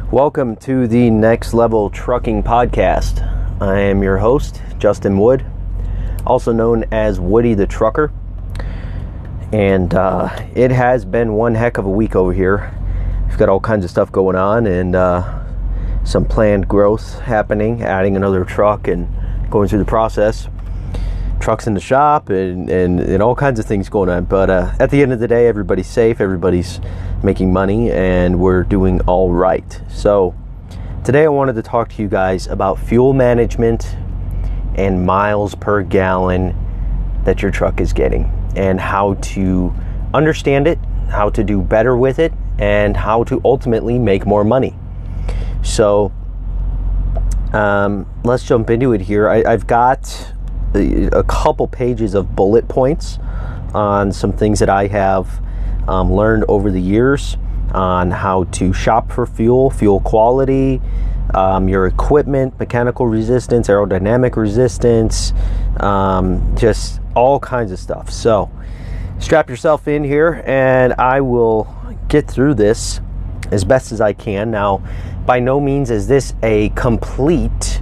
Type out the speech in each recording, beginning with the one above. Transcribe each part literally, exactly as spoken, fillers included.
Welcome to the Next Level Trucking Podcast. I am your host, Justin Wood, also known as Woody the Trucker. And uh, it has been one heck of a week over here. We've got all kinds of stuff going on and uh, some planned growth happening, adding another truck and going through the process. Trucks in the shop and, and, and all kinds of things going on. But uh, at the end of the day, everybody's safe, everybody's making money, and we're doing all right. So today I wanted to talk to you guys about fuel management and miles per gallon that your truck is getting and how to understand it, how to do better with it, and how to ultimately make more money. So um, let's jump into it here. I, I've got a couple pages of bullet points on some things that I have um, learned over the years on how to shop for fuel, fuel quality, um, your equipment, mechanical resistance, aerodynamic resistance, um, just all kinds of stuff. So strap yourself in here and I will get through this as best as I can. Now, by no means is this a complete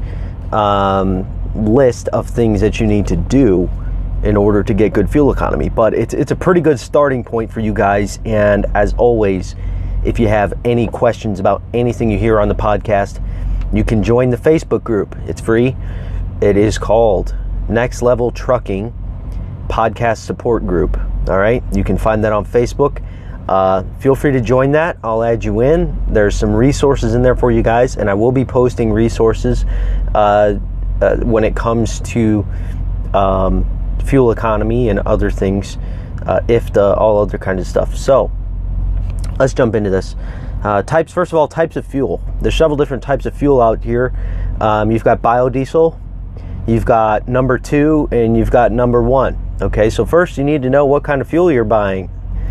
um, list of things that you need to do in order to get good fuel economy, but it's it's a pretty good starting point for you guys. And as always, if you have any questions about anything you hear on the podcast, you can join the Facebook group. It's free. It is called Next Level Trucking Podcast Support Group. All right, you can find that on Facebook. Uh, feel free to join that. I'll add you in. There's some resources in there for you guys, and I will be posting resources uh, Uh, when it comes to um, fuel economy and other things, uh, I F T A, all other kinds of stuff. So let's jump into this. Uh, types, first of all, types of fuel. There's several different types of fuel out here. Um, you've got biodiesel, you've got number two, and you've got number one. Okay, so first you need to know what kind of fuel you're buying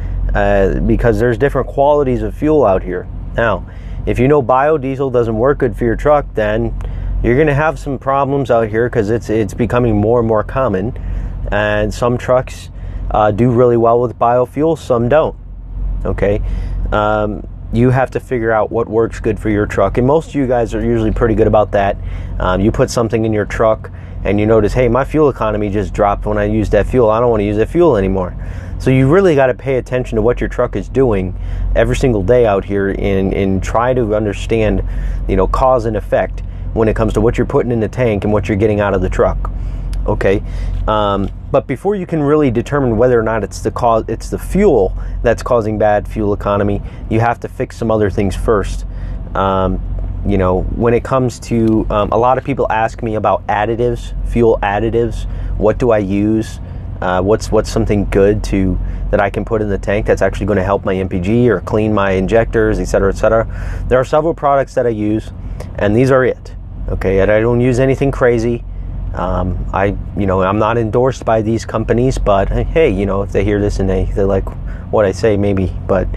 uh, because there's different qualities of fuel out here. Now, if you know biodiesel doesn't work good for your truck, then you're going to have some problems out here because it's it's becoming more and more common, and some trucks uh, do really well with biofuel, some don't. Okay, um, you have to figure out what works good for your truck, and most of you guys are usually pretty good about that. Um, you put something in your truck and you notice, hey, my fuel economy just dropped when I used that fuel. I don't want to use that fuel anymore. So you really got to pay attention to what your truck is doing every single day out here, and, and try to understand, you know, cause and effect when it comes to what you're putting in the tank and what you're getting out of the truck. Okay, um, but before you can really determine whether or not it's the cause, it's the fuel that's causing bad fuel economy, you have to fix some other things first. Um, you know, when it comes to um, a lot of people ask me about additives, fuel additives. What do I use? Uh, what's what's something good to that I can put in the tank that's actually going to help my M P G or clean my injectors, et cetera, et cetera. There are several products that I use, and these are it. Okay, and I don't use anything crazy. Um, I, you know, I'm not endorsed by these companies, but hey, you know, if they hear this and they they like what I say, maybe. But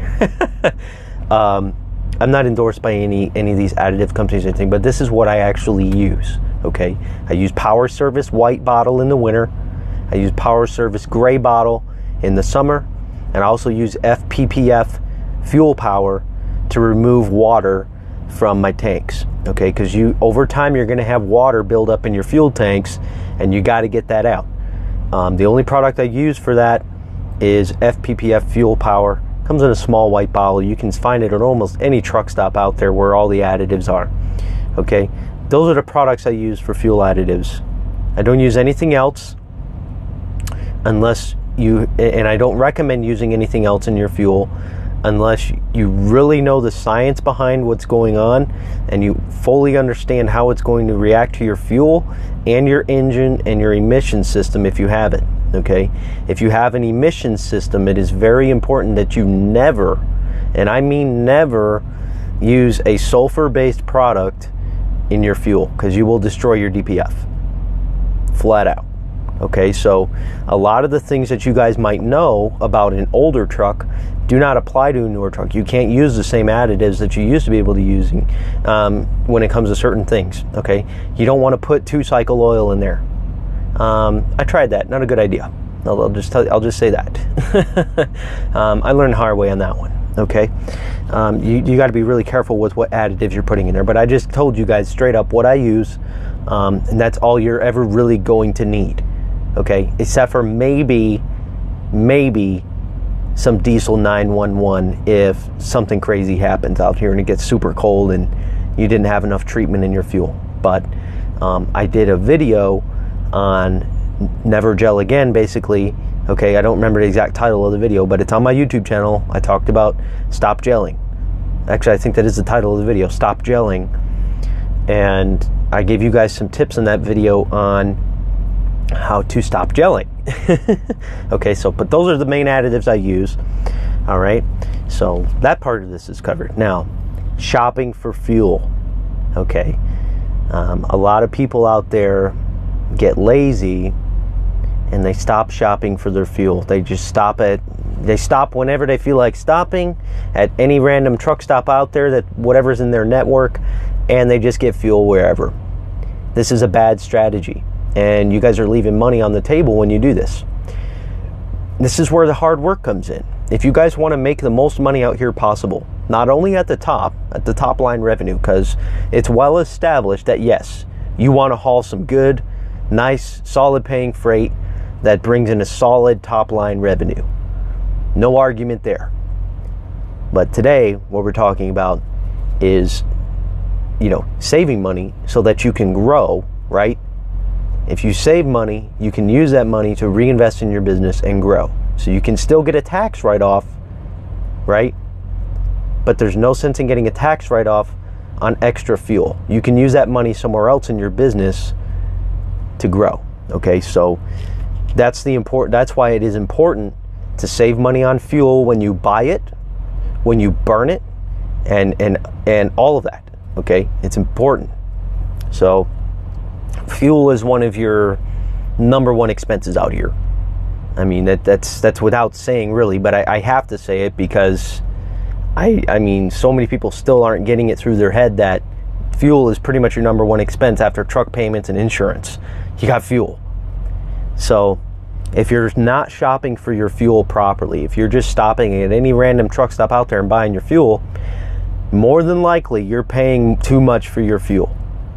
um, I'm not endorsed by any any of these additive companies or anything. But this is what I actually use. Okay, I use Power Service white bottle in the winter. I use Power Service gray bottle in the summer, and I also use F P P F Fuel Power to remove water from my tanks. Okay, because you over time you're going to have water build up in your fuel tanks, and you got to get that out. Um, the only product I use for that is F P P F Fuel Power. Comes in a small white bottle. You can find it at almost any truck stop out there where all the additives are. Okay, those are the products I use for fuel additives. I don't use anything else unless you, and I don't recommend using anything else in your fuel unless you really know the science behind what's going on and you fully understand how it's going to react to your fuel and your engine and your emission system if you have it. Okay, if you have an emission system, it is very important that you never, and I mean never, use a sulfur-based product in your fuel, because you will destroy your D P F flat out. Okay, so a lot of the things that you guys might know about an older truck do not apply to a newer truck. You can't use the same additives that you used to be able to use um, when it comes to certain things. Okay, you don't want to put two-cycle oil in there. Um, I tried that. Not a good idea. I'll, I'll just tell you, I'll just say that. um, I learned the hard way on that one. okay? Um, you you got to be really careful with what additives you're putting in there. But I just told you guys straight up what I use, um, and that's all you're ever really going to need, okay? Except for maybe, maybe some diesel nine one one if something crazy happens out here and it gets super cold and you didn't have enough treatment in your fuel. But um, I did a video on Never Gel Again, basically. Okay, I don't remember the exact title of the video, but it's on my YouTube channel. I talked about stop gelling. Actually, I think that is the title of the video, stop gelling. And I gave you guys some tips in that video on how to stop gelling. Okay, so, but those are the main additives I use. All right, so that part of this is covered. Now, shopping for fuel. Okay, um, a lot of people out there get lazy and they stop shopping for their fuel. They just stop at, they stop whenever they feel like stopping at any random truck stop out there, that whatever's in their network, and they just get fuel wherever. This is a bad strategy, and you guys are leaving money on the table when you do this. This is where the hard work comes in. If you guys want to make the most money out here possible, not only at the top, at the top line revenue, because it's well established that yes, you want to haul some good, nice, solid paying freight that brings in a solid top line revenue. No argument there. But today, what we're talking about is, you know, saving money so that you can grow, right? If you save money, you can use that money to reinvest in your business and grow. So you can still get a tax write-off, right? But there's no sense in getting a tax write-off on extra fuel. You can use that money somewhere else in your business to grow. Okay, so that's the important. That's why it is important to save money on fuel when you buy it, when you burn it, and and and all of that. Okay, it's important. So fuel is one of your number one expenses out here. I mean, that that's that's without saying, really, but I, I have to say it because I I mean, so many people still aren't getting it through their head that fuel is pretty much your number one expense after truck payments and insurance. You got fuel. So if you're not shopping for your fuel properly, if you're just stopping at any random truck stop out there and buying your fuel, more than likely you're paying too much for your fuel.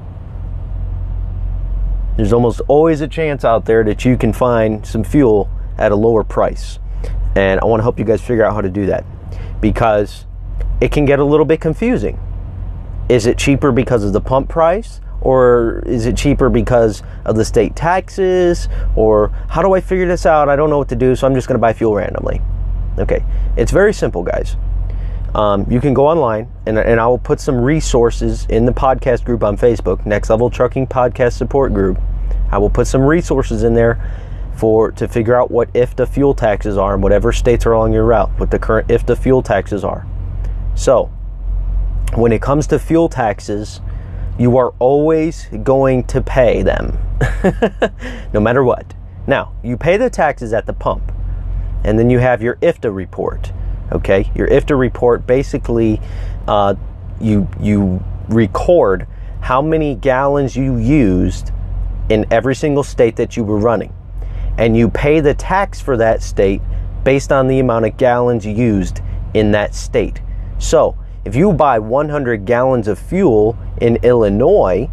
There's almost always a chance out there that you can find some fuel at a lower price. And I want to help you guys figure out how to do that, because it can get a little bit confusing. Is it cheaper because of the pump price? Or is it cheaper because of the state taxes? Or how do I figure this out? I don't know what to do, so I'm just going to buy fuel randomly. Okay, it's very simple, guys. Um, you can go online, and, and I will put some resources in the podcast group on Facebook, Next Level Trucking Podcast Support Group. I will put some resources in there for to figure out what I F T A fuel taxes are in whatever states are along your route, what the current I F T A fuel taxes are. So, when it comes to fuel taxes, you are always going to pay them, no matter what. Now, you pay the taxes at the pump, and then you have your I F T A report. Okay, your I F T A report basically, uh, you you record how many gallons you used in every single state that you were running, and you pay the tax for that state based on the amount of gallons used in that state. So, if you buy one hundred gallons of fuel in Illinois,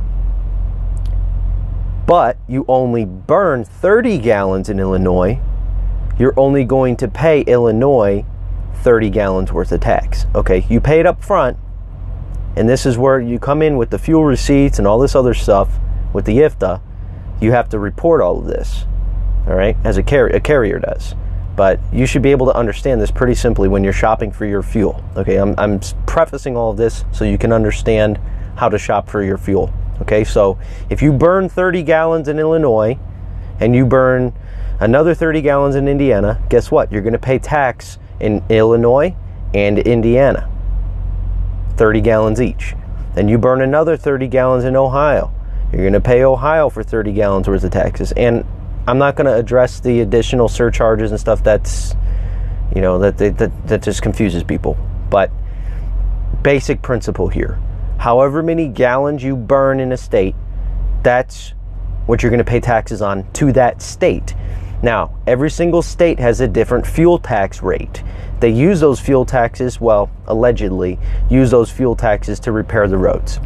but you only burn thirty gallons in Illinois, you're only going to pay Illinois thirty gallons worth of tax. Okay, you pay it up front, and this is where you come in with the fuel receipts and all this other stuff with the I F T A. You have to report all of this, all right, as a, car- a carrier does. But you should be able to understand this pretty simply when you're shopping for your fuel. Okay, I'm, I'm prefacing all of this so you can understand how to shop for your fuel. Okay, so if you burn thirty gallons in Illinois and you burn another thirty gallons in Indiana, guess what? You're going to pay tax in Illinois and Indiana, thirty gallons each. Then you burn another thirty gallons in Ohio. You're going to pay Ohio for thirty gallons worth of taxes. And I'm not going to address the additional surcharges and stuff that's, you know, that, that that just confuses people. But basic principle here. However many gallons you burn in a state, that's what you're going to pay taxes on to that state. Now, every single state has a different fuel tax rate. They use those fuel taxes, well, allegedly, use those fuel taxes to repair the roads.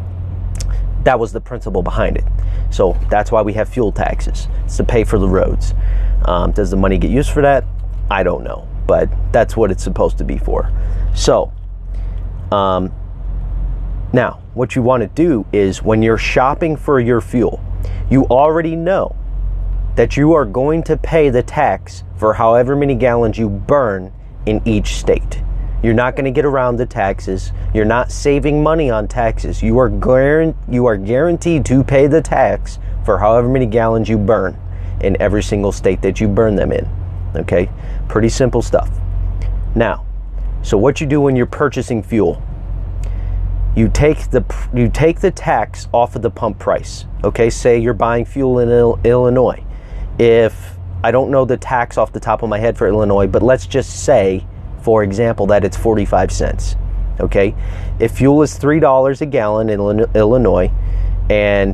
That was the principle behind it. So that's why we have fuel taxes. It's to pay for the roads. Um, does the money get used for that? I don't know, but that's what it's supposed to be for. So, um, now, what you want to do is when you're shopping for your fuel, you already know that you are going to pay the tax for however many gallons you burn in each state. You're not going to get around the taxes. You're not saving money on taxes. You are guaran- you are guaranteed to pay the tax for however many gallons you burn in every single state that you burn them in. Okay? Pretty simple stuff. Now, so what you do when you're purchasing fuel, you take the you take the tax off of the pump price. Okay? Say you're buying fuel in Il- Illinois. If I don't know the tax off the top of my head for Illinois, but let's just say, for example, that it's forty-five cents. Okay? If fuel is three dollars a gallon in Illinois and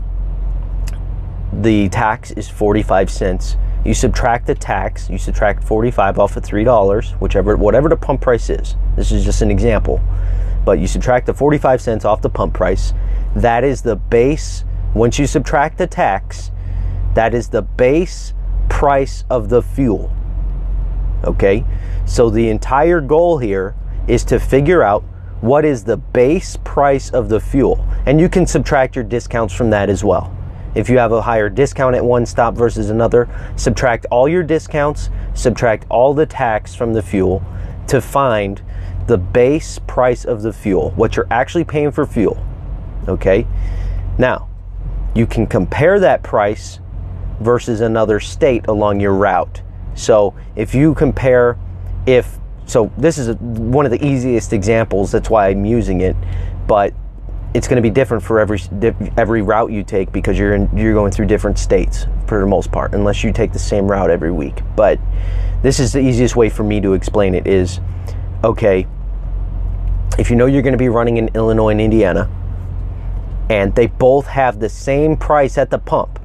the tax is forty-five cents, you subtract the tax, you subtract forty-five off of three dollars, whichever whatever the pump price is. This is just an example. But you subtract the forty-five cents off the pump price. That is the base. Once you subtract the tax, that is the base price of the fuel. Okay? So the entire goal here is to figure out what is the base price of the fuel. And you can subtract your discounts from that as well. If you have a higher discount at one stop versus another, subtract all your discounts, subtract all the tax from the fuel to find the base price of the fuel, what you're actually paying for fuel. Okay? Now, you can compare that price versus another state along your route. So if you compare, if so this is a, one of the easiest examples, that's why I'm using it, but it's going to be different for every every route you take because you're in, you're going through different states for the most part, unless you take the same route every week. But this is the easiest way for me to explain it is, okay, if you know you're going to be running in Illinois and Indiana, and they both have the same price at the pump,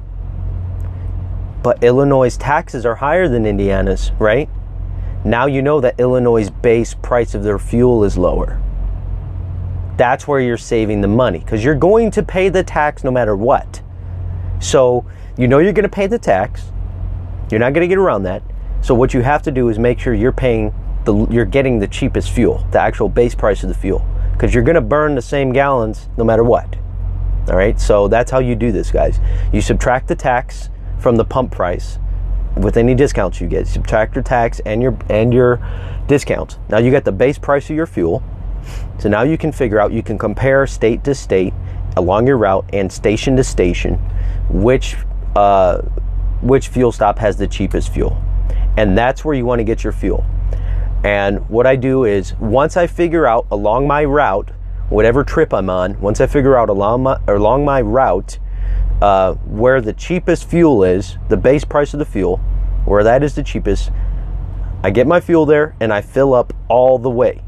but Illinois' taxes are higher than Indiana's, right? Now you know that Illinois' base price of their fuel is lower. That's where you're saving the money, because you're going to pay the tax no matter what. So you know you're going to pay the tax. You're not going to get around that. So what you have to do is make sure you're paying the you're getting the cheapest fuel, the actual base price of the fuel, because you're going to burn the same gallons no matter what. All right? So that's how you do this, guys. You subtract the tax from the pump price with any discounts you get. Subtract your tax and your and your discounts. Now you get the base price of your fuel. So now you can figure out, you can compare state to state along your route and station to station which uh, which fuel stop has the cheapest fuel. And that's where you want to get your fuel. And what I do is, once I figure out along my route, whatever trip I'm on, once I figure out along my, along my route uh, where the cheapest fuel is, the base price of the fuel, where that is the cheapest, I get my fuel there and I fill up all the way.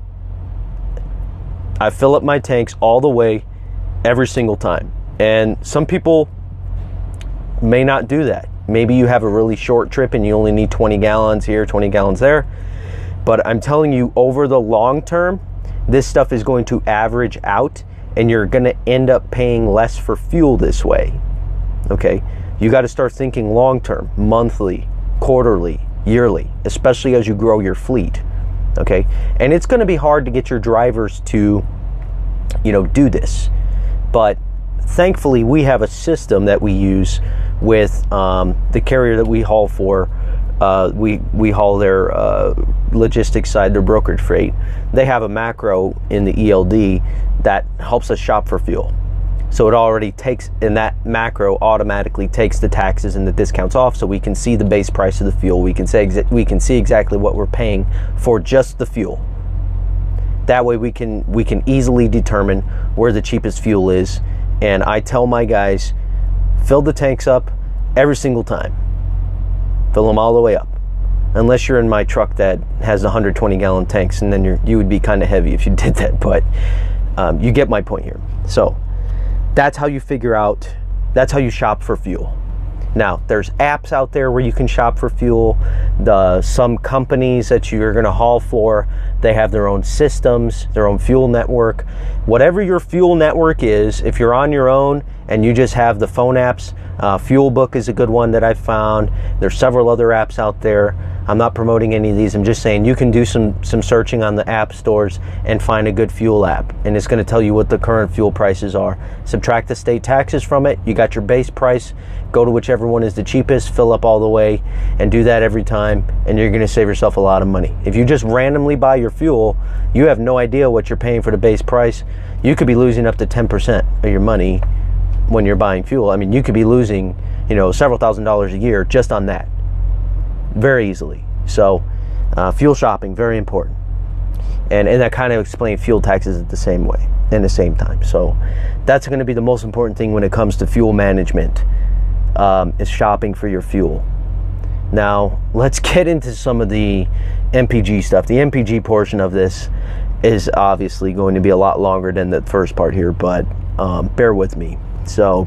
I fill up my tanks all the way every single time. And some people may not do that. Maybe you have a really short trip and you only need twenty gallons here, twenty gallons there. But I'm telling you, over the long term, this stuff is going to average out and you're going to end up paying less for fuel this way. Okay? You got to start thinking long term, monthly, quarterly, yearly, especially as you grow your fleet. Okay? And it's going to be hard to get your drivers to, you know, do this. But thankfully, we have a system that we use with um, the carrier that we haul for. Uh, we, we haul their uh, logistics side, their brokerage freight. They have a macro in the E L D that helps us shop for fuel. So it already takes, and that macro automatically takes the taxes and the discounts off, so we can see the base price of the fuel. We can say exa- we can see exactly what we're paying for just the fuel. That way we can we can easily determine where the cheapest fuel is. And I tell my guys, fill the tanks up every single time. Fill them all the way up. Unless you're in my truck that has one hundred twenty gallon tanks, and then you're, you would be kind of heavy if you did that. But um, you get my point here. So that's how you figure out, that's how you shop for fuel. Now, there's apps out there where you can shop for fuel. The some companies that you're going to haul for, they have their own systems, their own fuel network. Whatever your fuel network is, if you're on your own and you just have the phone apps, uh, FuelBook is a good one that I've found. There's several other apps out there. I'm not promoting any of these. I'm just saying you can do some some searching on the app stores and find a good fuel app, and it's going to tell you what the current fuel prices are. Subtract the state taxes from it. You got your base price. Go to whichever one is the cheapest, fill up all the way, and do that every time, and you're going to save yourself a lot of money. If you just randomly buy your fuel, you have no idea what you're paying for the base price. You could be losing up to ten percent of your money when you're buying fuel. I mean, you could be losing, you know, several thousand dollars a year just on that, very easily. So uh, fuel shopping, very important. And, and that kind of explains fuel taxes the same way, in the same time. So that's going to be the most important thing when it comes to fuel management, um, is shopping for your fuel. Now, let's get into some of the M P G stuff. The M P G portion of this is obviously going to be a lot longer than the first part here, but um, bear with me. So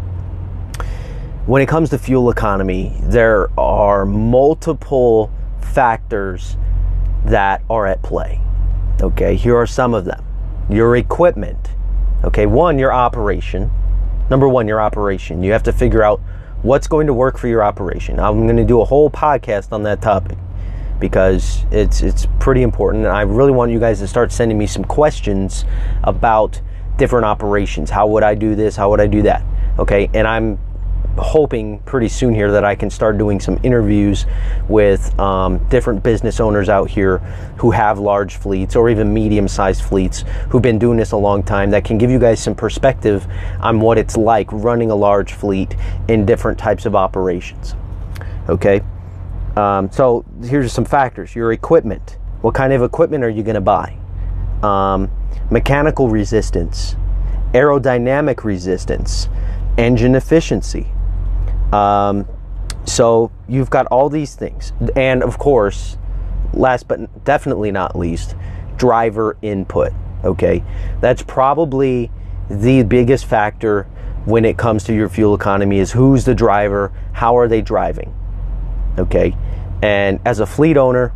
when it comes to fuel economy, there are multiple factors that are at play. Okay, here are some of them. Your equipment. Okay, one, your operation. Number one, your operation. You have to figure out what's going to work for your operation. I'm going to do a whole podcast on that topic because it's it's pretty important, and I really want you guys to start sending me some questions about different operations. How would I do this? How would I do that? Okay, and I'm hoping pretty soon here that I can start doing some interviews with um, different business owners out here who have large fleets or even medium-sized fleets who've been doing this a long time, that can give you guys some perspective on what it's like running a large fleet in different types of operations. Okay, um, so here's some factors. Your equipment. What kind of equipment are you going to buy? Um, mechanical resistance, aerodynamic resistance, engine efficiency. Um, so you've got all these things. And of course, last but definitely not least, driver input. Okay, that's probably the biggest factor when it comes to your fuel economy, is who's the driver, how are they driving. Okay, and as a fleet owner,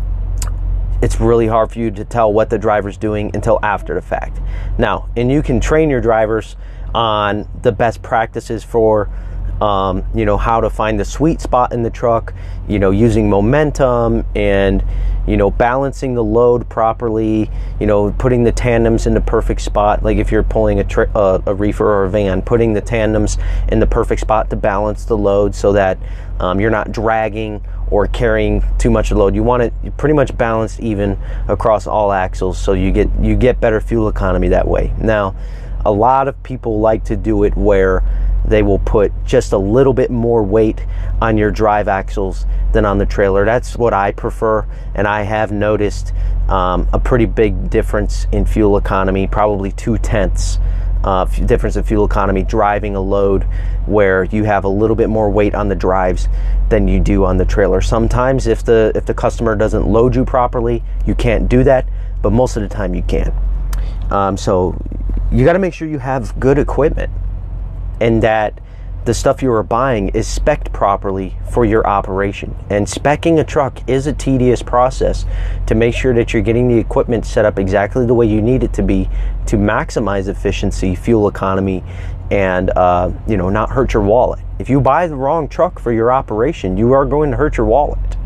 it's really hard for you to tell what the driver's doing until after the fact. Now, and you can train your drivers on the best practices for, um, you know, how to find the sweet spot in the truck, you know, using momentum and, you know, balancing the load properly, you know, putting the tandems in the perfect spot. Like if you're pulling a, tri- uh, a reefer or a van, putting the tandems in the perfect spot to balance the load so that um, you're not dragging or carrying too much load. You want it pretty much balanced even across all axles, so you get you get better fuel economy that way. Now, a lot of people like to do it where they will put just a little bit more weight on your drive axles than on the trailer. That's what I prefer, and I have noticed um, a pretty big difference in fuel economy, probably two tenths uh, difference in fuel economy driving a load where you have a little bit more weight on the drives than you do on the trailer. Sometimes if the if the customer doesn't load you properly, you can't do that, but most of the time you can. Um, so you got to make sure you have good equipment and that the stuff you are buying is spec'd properly for your operation. And speccing a truck is a tedious process to make sure that you're getting the equipment set up exactly the way you need it to be to maximize efficiency, fuel economy, and uh, you know, not hurt your wallet. If you buy the wrong truck for your operation, you are going to hurt your wallet.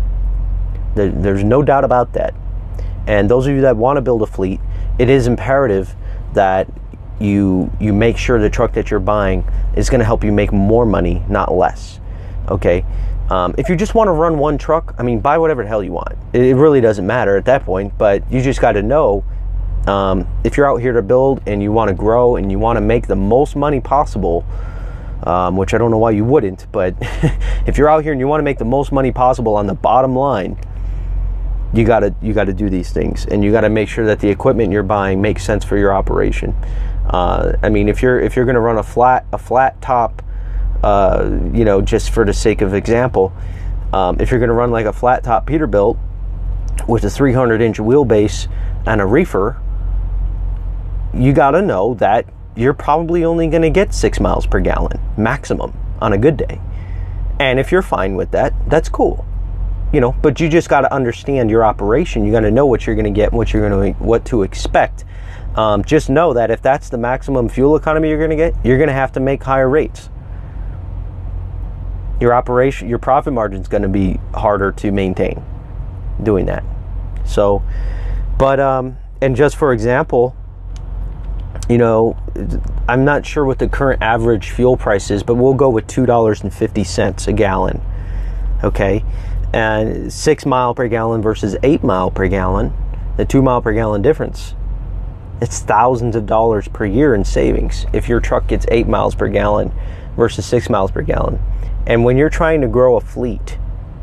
There, there's no doubt about that. And those of you that want to build a fleet, it is imperative that you you make sure the truck that you're buying is going to help you make more money, not less. Okay, um, if you just want to run one truck, I mean, buy whatever the hell you want. It, it really doesn't matter at that point. But you just got to know, um, if you're out here to build and you want to grow and you want to make the most money possible, um, which I don't know why you wouldn't, but if you're out here and you want to make the most money possible on the bottom line, you gotta you gotta do these things, and you gotta make sure that the equipment you're buying makes sense for your operation. Uh, I mean, if you're if you're gonna run a flat a flat top, uh, you know, just for the sake of example, um, if you're gonna run like a flat top Peterbilt with a three hundred inch wheelbase and a reefer, you gotta know that you're probably only gonna get six miles per gallon maximum on a good day. And if you're fine with that, that's cool. You know, but you just got to understand your operation. You got to know what you're going to get and what you're going to what to expect. Um, just know that if that's the maximum fuel economy you're going to get, you're going to have to make higher rates. Your operation, your profit margin is going to be harder to maintain doing that. So, but um, and just for example, you know, I'm not sure what the current average fuel price is, but we'll go with two dollars and fifty cents a gallon. Okay. And six mile per gallon versus eight mile per gallon, the two mile per gallon difference, it's thousands of dollars per year in savings if your truck gets eight miles per gallon versus six miles per gallon. And when you're trying to grow a fleet,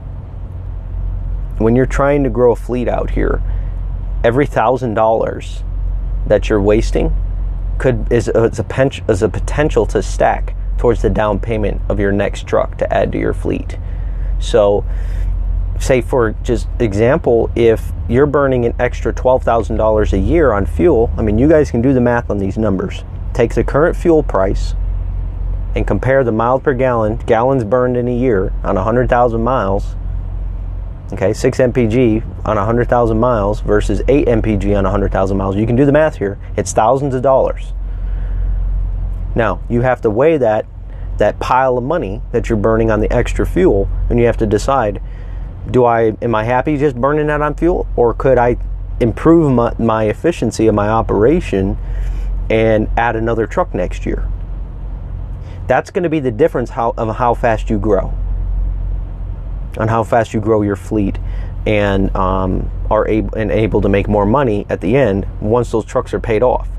when you're trying to grow a fleet out here, every thousand dollars that you're wasting could is, is, a pen, is a potential to stack towards the down payment of your next truck to add to your fleet. So, say for just example, if you're burning an extra twelve thousand dollars a year on fuel, I mean, you guys can do the math on these numbers. Take the current fuel price and compare the miles per gallon, gallons burned in a year on one hundred thousand miles, okay, six M P G on one hundred thousand miles versus eight M P G on one hundred thousand miles. You can do the math here. It's thousands of dollars. Now, you have to weigh that, that pile of money that you're burning on the extra fuel, and you have to decide, do I, am I happy just burning that on fuel, or could I improve my, my efficiency of my operation and add another truck next year? That's going to be the difference how, of how fast you grow, on how fast you grow your fleet, and um, are able and able to make more money at the end once those trucks are paid off.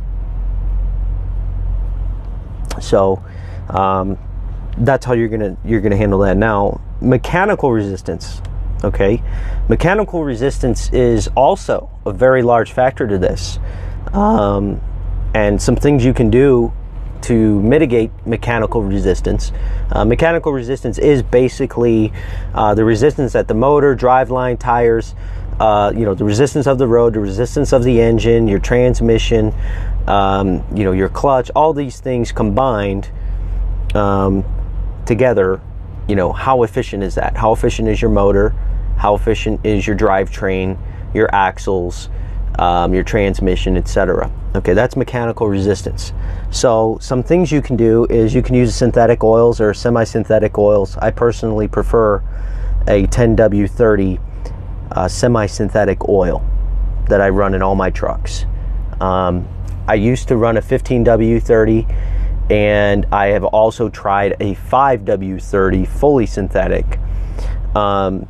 So um, that's how you're gonna you're gonna handle that. Now, mechanical resistance. Okay, mechanical resistance is also a very large factor to this, um, and some things you can do to mitigate mechanical resistance. Uh, mechanical resistance is basically uh, the resistance that the motor, driveline, tires, uh, you know, the resistance of the road, the resistance of the engine, your transmission, um, you know, your clutch, all these things combined um, together. You know, how efficient is that? How efficient is your motor? How efficient is your drivetrain, your axles, um, your transmission, et cetera? Okay, that's mechanical resistance. So some things you can do is you can use synthetic oils or semi-synthetic oils. I personally prefer a ten W thirty uh, semi-synthetic oil that I run in all my trucks. Um, I used to run a fifteen W thirty, and I have also tried a five W thirty fully synthetic. Um,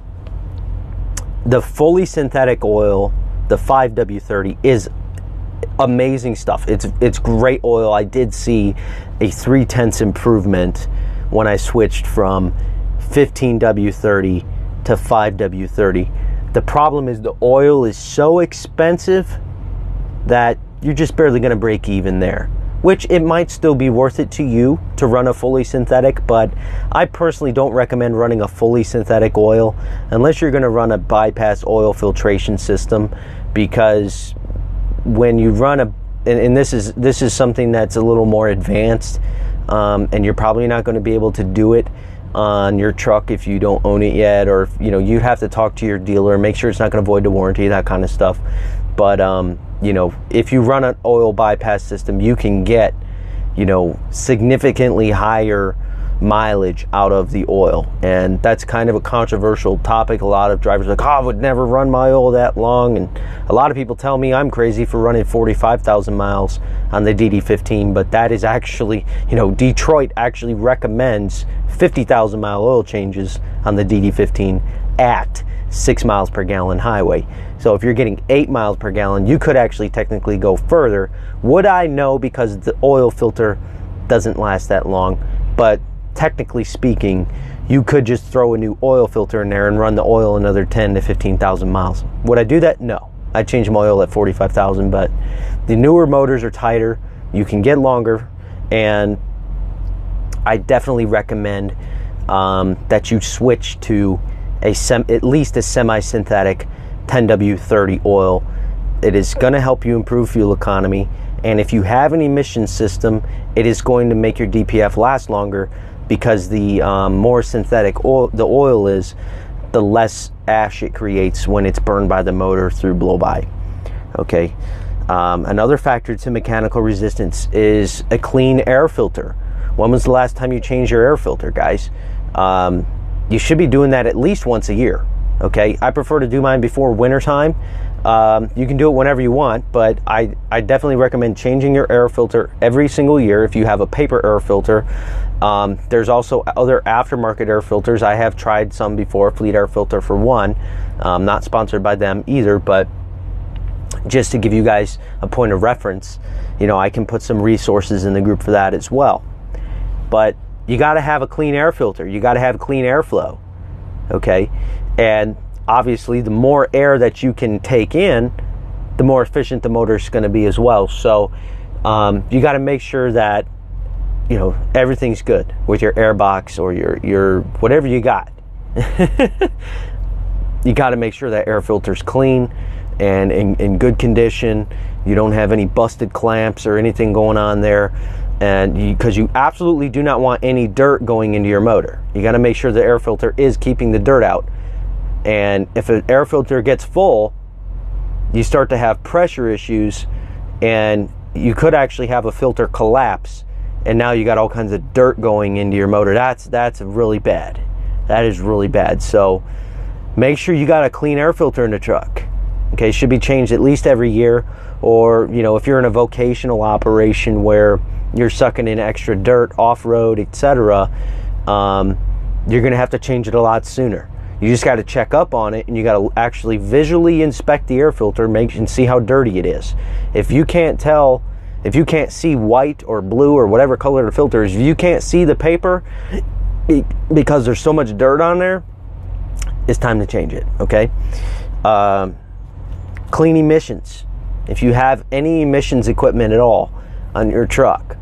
the fully synthetic oil, the five W thirty, is amazing stuff. It's it's great oil. I did see a three tenths improvement when I switched from fifteen W thirty to five W thirty. The problem is the oil is so expensive that you're just barely going to break even there, which it might still be worth it to you to run a fully synthetic, but I personally don't recommend running a fully synthetic oil unless you're going to run a bypass oil filtration system, because when you run a, and, and this is this is something that's a little more advanced, um, and you're probably not going to be able to do it on your truck if you don't own it yet, or you know, you have to talk to your dealer, make sure it's not going to void the warranty, that kind of stuff. But um, you know, if you run an oil bypass system, you can get, you know, significantly higher mileage out of the oil, and that's kind of a controversial topic. A lot of drivers are like, oh, I would never run my oil that long, and a lot of people tell me I'm crazy for running forty-five thousand miles on the D D fifteen, but that is actually, you know, Detroit actually recommends fifty thousand mile oil changes on the D D fifteen at six miles per gallon highway. So if you're getting eight miles per gallon, you could actually technically go further. Would I know, because the oil filter doesn't last that long, but technically speaking, you could just throw a new oil filter in there and run the oil another ten to fifteen thousand miles. Would I do that? No. I change my oil at forty-five thousand, but the newer motors are tighter, you can get longer, and I definitely recommend um, that you switch to a sem at least a semi-synthetic ten W thirty oil. It is going to help you improve fuel economy, and if you have an emission system, it is going to make your D P F last longer, because the um, more synthetic oil the oil is, the less ash it creates when it's burned by the motor through blow-by. Okay. Um, another factor to mechanical resistance is a clean air filter. When was the last time you changed your air filter, guys? Um, you should be doing that at least once a year. Okay. I prefer to do mine before wintertime. Um, you can do it whenever you want, but I, I definitely recommend changing your air filter every single year if you have a paper air filter. Um, there's also other aftermarket air filters. I have tried some before, Fleet Air Filter for one. Um, not sponsored by them either, but just to give you guys a point of reference, you know, I can put some resources in the group for that as well. But you got to have a clean air filter. You got to have clean airflow, okay? And obviously, the more air that you can take in, the more efficient the motor is going to be as well. So um, you got to make sure that, you know, everything's good with your air box or your, your whatever you got. You got to make sure that air filter's clean and in, in good condition. You don't have any busted clamps or anything going on there. And because you, you absolutely do not want any dirt going into your motor. You got to make sure the air filter is keeping the dirt out. And if an air filter gets full, you start to have pressure issues, and you could actually have a filter collapse, and now you got all kinds of dirt going into your motor. That's that's really bad. That is really bad. So make sure you got a clean air filter in the truck. Okay, it should be changed at least every year. Or, you know, if you're in a vocational operation where you're sucking in extra dirt off-road, et cetera, um, you're going to have to change it a lot sooner. You just got to check up on it, and you got to actually visually inspect the air filter, make and see how dirty it is. If you can't tell, if you can't see white or blue or whatever color the filter is, if you can't see the paper because there's so much dirt on there, it's time to change it. Okay. Um, clean emissions. If you have any emissions equipment at all on your truck,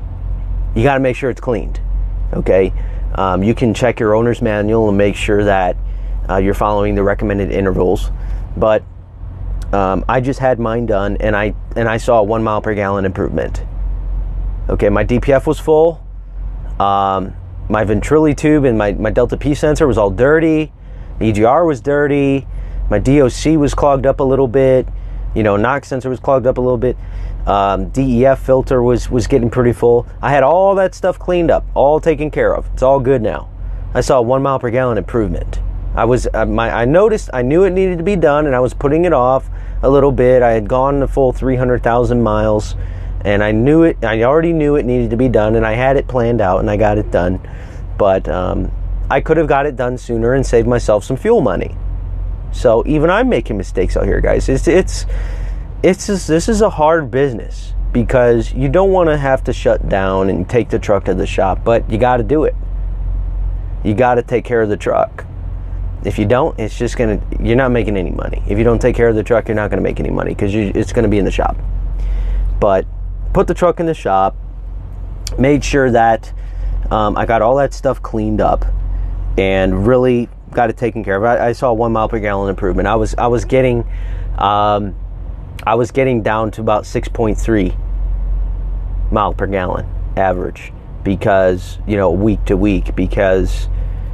you got to make sure it's cleaned. Okay. Um, you can check your owner's manual and make sure that uh, you're following the recommended intervals. But um, I just had mine done, and I and I saw a one mile per gallon improvement. Okay, my D P F was full. Um, my ventrili tube and my, my Delta P sensor was all dirty. E G R was dirty. My D O C was clogged up a little bit. You know, NOx sensor was clogged up a little bit. Um, D E F filter was, was getting pretty full. I had all that stuff cleaned up, all taken care of. It's all good now. I saw a one mile per gallon improvement. I was, uh, my, I noticed, I knew it needed to be done, and I was putting it off a little bit. I had gone the full three hundred thousand miles, and I knew it, I already knew it needed to be done, and I had it planned out, and I got it done. But um, I could have got it done sooner and saved myself some fuel money. So even I'm making mistakes out here, guys. It's, it's, It's just, this is a hard business because you don't want to have to shut down and take the truck to the shop, but you got to do it. You got to take care of the truck. If you don't, it's just going to, you're not making any money. If you don't take care of the truck, you're not going to make any money because it's going to be in the shop. But put the truck in the shop, made sure that um, I got all that stuff cleaned up and really got it taken care of. I, I saw a one mile per gallon improvement. I was, I was getting, um, I was getting down to about six point three mile per gallon average because, you know, week to week, because,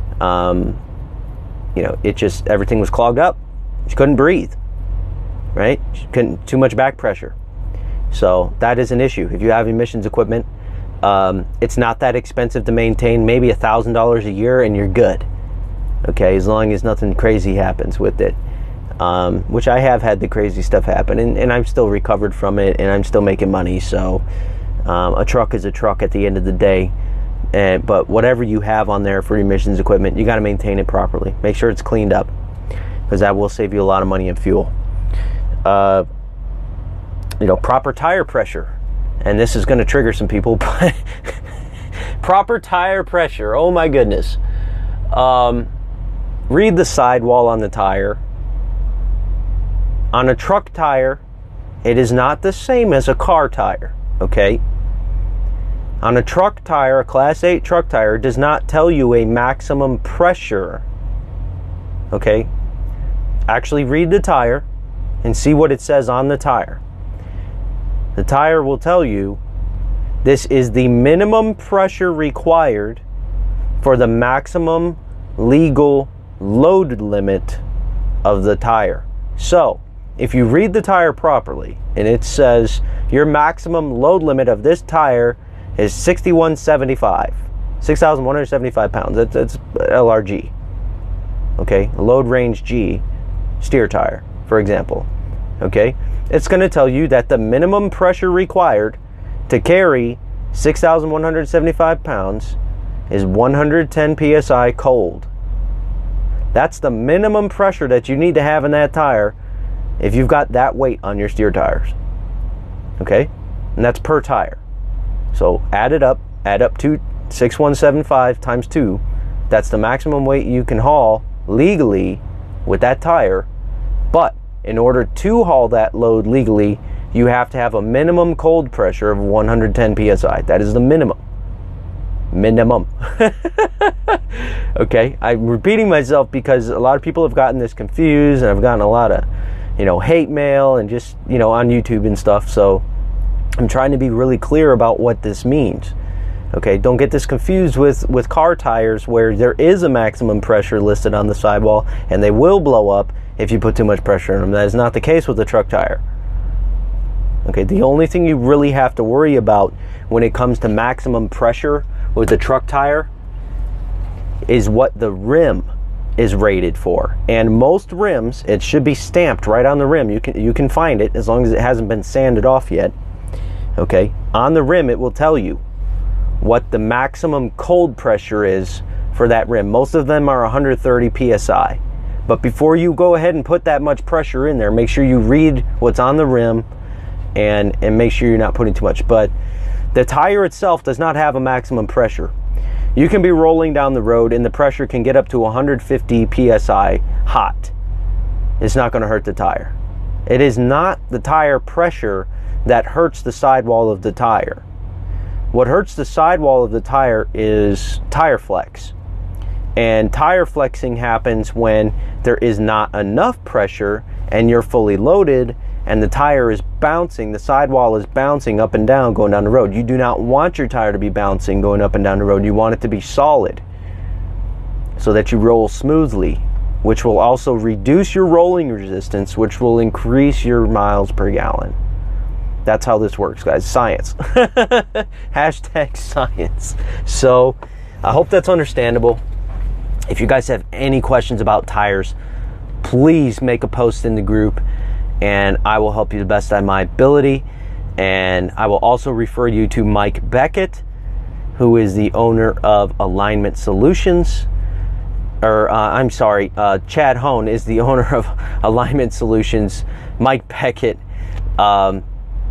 um, you know, it just, everything was clogged up. She couldn't breathe, right? She couldn't, too much back pressure. So that is an issue. If you have emissions equipment, um, it's not that expensive to maintain, maybe a thousand dollars a year, and you're good. Okay, as long as nothing crazy happens with it. Um, which I have had the crazy stuff happen, and, and I'm still recovered from it, and I'm still making money. So um, a truck is a truck at the end of the day. And, but whatever you have on there for emissions equipment, you got to maintain it properly. Make sure it's cleaned up, because that will save you a lot of money in fuel. Uh, you know, proper tire pressure, and this is going to trigger some people. But proper tire pressure. Oh my goodness. Um, read the sidewall on the tire. On a truck tire, it is not the same as a car tire, okay? On a truck tire, a Class eight truck tire does not tell you a maximum pressure, okay? Actually read the tire and see what it says on the tire. The tire will tell you this is the minimum pressure required for the maximum legal load limit of the tire. So, if you read the tire properly, and it says your maximum load limit of this tire is sixty-one seventy-five, six thousand one hundred seventy-five pounds. That's, that's L R G. Okay, load range G, steer tire, for example. Okay, it's going to tell you that the minimum pressure required to carry six thousand one hundred seventy-five pounds is one hundred ten P S I cold. That's the minimum pressure that you need to have in that tire if you've got that weight on your steer tires. Okay, and that's per tire. So add it up, add up to six thousand one hundred seventy-five times two. That's the maximum weight you can haul legally with that tire. But in order to haul that load legally, you have to have a minimum cold pressure of one hundred ten P S I. That is the minimum. Minimum. Okay, I'm repeating myself because a lot of people have gotten this confused, and I've gotten a lot of, you know, hate mail and just, you know, on YouTube and stuff. So I'm trying to be really clear about what this means. Okay, don't get this confused with, with car tires where there is a maximum pressure listed on the sidewall and they will blow up if you put too much pressure on them. That is not the case with a truck tire. Okay, the only thing you really have to worry about when it comes to maximum pressure with the truck tire is what the rim is rated for. And most rims, it should be stamped right on the rim. You can you can find it as long as it hasn't been sanded off yet. Okay, on the rim it will tell you what the maximum cold pressure is for that rim. Most of them are one hundred thirty P S I. But before you go ahead and put that much pressure in there, make sure you read what's on the rim and and make sure you're not putting too much. But the tire itself does not have a maximum pressure. You can be rolling down the road and the pressure can get up to one hundred fifty P S I hot. It's not going to hurt the tire. It is not the tire pressure that hurts the sidewall of the tire. What hurts the sidewall of the tire is tire flex. And tire flexing happens when there is not enough pressure and you're fully loaded and the tire is bouncing, the sidewall is bouncing up and down going down the road. You do not want your tire to be bouncing going up and down the road. You want it to be solid so that you roll smoothly, which will also reduce your rolling resistance, which will increase your miles per gallon. That's how this works, guys. Science. Hashtag science. So I hope that's understandable. If you guys have any questions about tires, please make a post in the group and I will help you the best of my ability. And I will also refer you to Mike Beckett, who is the owner of Alignment Solutions. Or, uh, I'm sorry, uh, Chad Hone is the owner of Alignment Solutions. Mike Beckett um,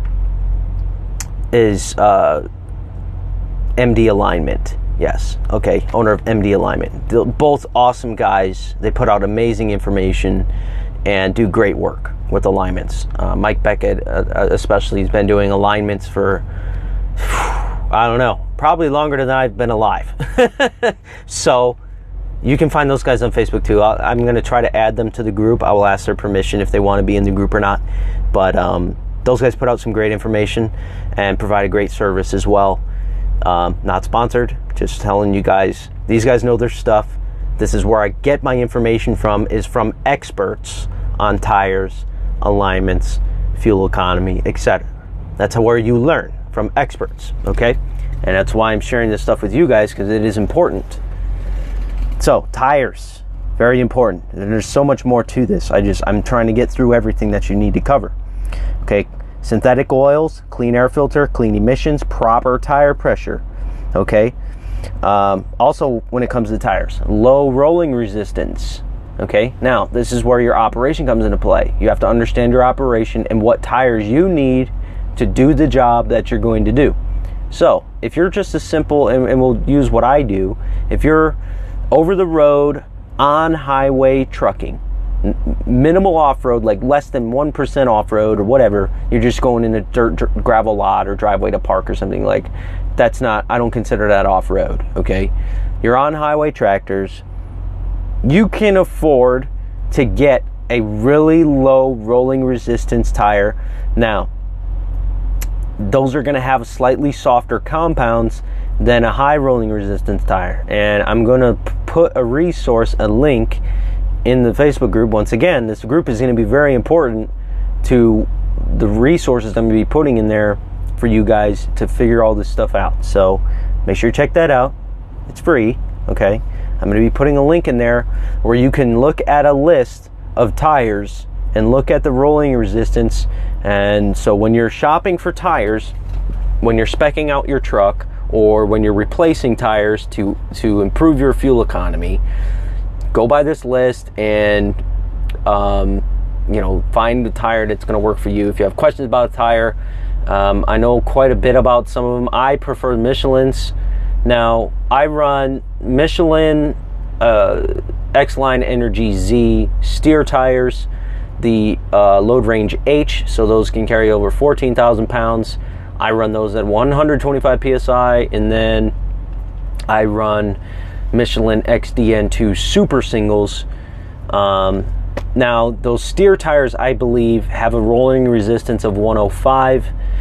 is uh, M D Alignment. Yes, okay, owner of M D Alignment. They're both awesome guys. They put out amazing information and do great work with alignments. Uh, Mike Beckett, uh, especially, has been doing alignments for, I don't know, probably longer than I've been alive. So you can find those guys on Facebook too. I'll, I'm going to try to add them to the group. I will ask their permission if they want to be in the group or not. But um, those guys put out some great information and provide a great service as well. Um, not sponsored, just telling you guys, these guys know their stuff. This is where I get my information from, is from experts on tires, alignments, fuel economy, et cetera. That's how, where you learn from experts, okay? And that's why I'm sharing this stuff with you guys, because it is important. So, tires, very important. And there's so much more to this. I just, I'm trying to get through everything that you need to cover. Okay, synthetic oils, clean air filter, clean emissions, proper tire pressure, okay? Um, also, when it comes to tires, low rolling resistance. Okay, now this is where your operation comes into play. You have to understand your operation and what tires you need to do the job that you're going to do. So if you're just a simple, and, and we'll use what I do, if you're over the road on highway trucking, n- minimal off-road, like less than one percent off-road or whatever, you're just going in a dirt, dirt gravel lot or driveway to park or something, like that's not, I don't consider that off-road. Okay, you're on highway tractors. You can afford to get a really low rolling resistance tire. Now, those are going to have slightly softer compounds than a high rolling resistance tire. And I'm going to put a resource, a link in the Facebook group. Once again, this group is going to be very important to the resources I'm going to be putting in there for you guys to figure all this stuff out. So make sure you check that out. It's free, okay? I'm going to be putting a link in there where you can look at a list of tires and look at the rolling resistance. And so when you're shopping for tires, when you're speccing out your truck, or when you're replacing tires to, to improve your fuel economy, go by this list and um, you know, find the tire that's going to work for you. If you have questions about a tire, um, I know quite a bit about some of them. I prefer Michelin's. Now, I run Michelin uh, X-Line Energy Z steer tires, the uh, load range H, so those can carry over fourteen thousand pounds. I run those at one hundred twenty-five P S I, and then I run Michelin X D N two Super Singles. Um, now, those steer tires, I believe, have a rolling resistance of one oh five,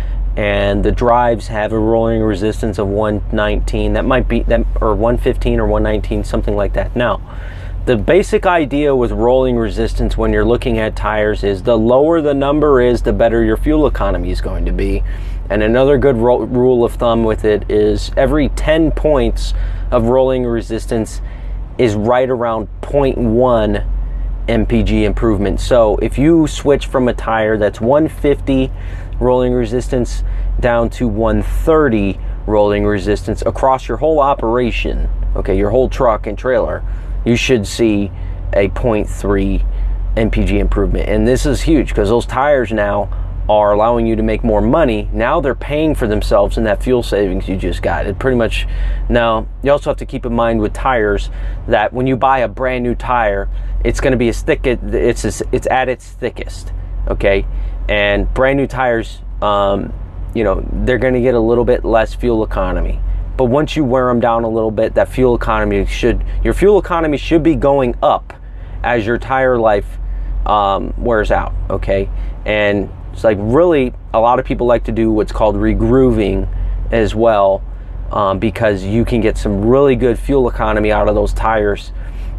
and the drives have a rolling resistance of one nineteen. That might be that, or one fifteen or one nineteen, something like that. Now, the basic idea with rolling resistance when you're looking at tires is the lower the number is, the better your fuel economy is going to be. And another good ro- rule of thumb with it is every ten points of rolling resistance is right around zero point one M P G improvement. So if you switch from a tire that's one fifty rolling resistance down to one thirty rolling resistance across your whole operation, okay, your whole truck and trailer, you should see a zero point three M P G improvement. And this is huge because those tires now are allowing you to make more money. Now they're paying for themselves in that fuel savings you just got. It pretty much, now you also have to keep in mind with tires that when you buy a brand new tire, it's going to be as thick, it's it's at its thickest, okay? And brand new tires, um, you know, they're going to get a little bit less fuel economy. But once you wear them down a little bit, that fuel economy should, your fuel economy should be going up as your tire life um, wears out, okay? And it's like really, a lot of people like to do what's called regrooving as well, um, because you can get some really good fuel economy out of those tires